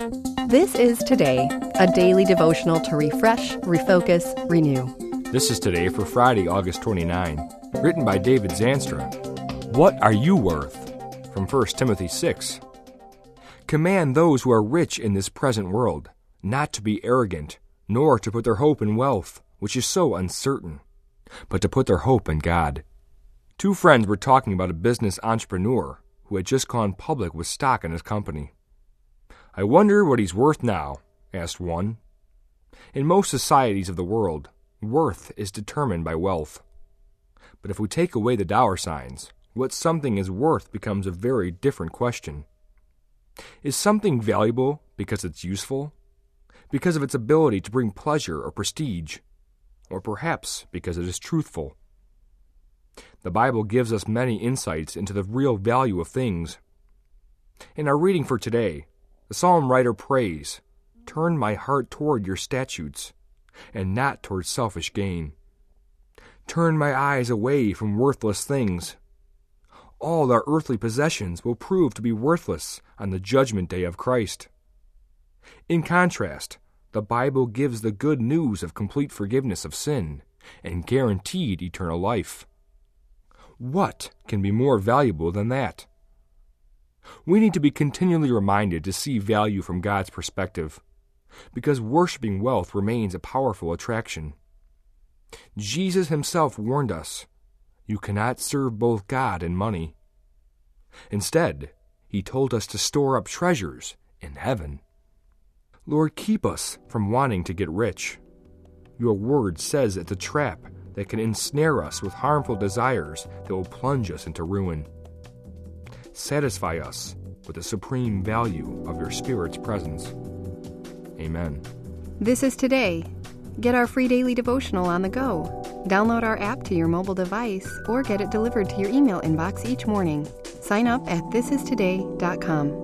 This is Today, a daily devotional to refresh, refocus, renew. This is Today for Friday, August 29, written by David Zanstra. What are you worth? From 1 Timothy 6. Command those who are rich in this present world not to be arrogant, nor to put their hope in wealth, which is so uncertain, but to put their hope in God. Two friends were talking about a business entrepreneur who had just gone public with stock in his company. "I wonder what he's worth now," asked one. In most societies of the world, worth is determined by wealth. But if we take away the dollar signs, what something is worth becomes a very different question. Is something valuable because it's useful? Because of its ability to bring pleasure or prestige? Or perhaps because it is truthful? The Bible gives us many insights into the real value of things. In our reading for today, the psalm writer prays, "Turn my heart toward your statutes, and not toward selfish gain. Turn my eyes away from worthless things." All our earthly possessions will prove to be worthless on the judgment day of Christ. In contrast, the Bible gives the good news of complete forgiveness of sin and guaranteed eternal life. What can be more valuable than that? We need to be continually reminded to see value from God's perspective, because worshiping wealth remains a powerful attraction. Jesus himself warned us, "You cannot serve both God and money." Instead, he told us to store up treasures in heaven. Lord, keep us from wanting to get rich. Your word says it's a trap that can ensnare us with harmful desires that will plunge us into ruin. Satisfy us with the supreme value of your Spirit's presence. Amen. This is Today. Get our free daily devotional on the go. Download our app to your mobile device or get it delivered to your email inbox each morning. Sign up at thisistoday.com.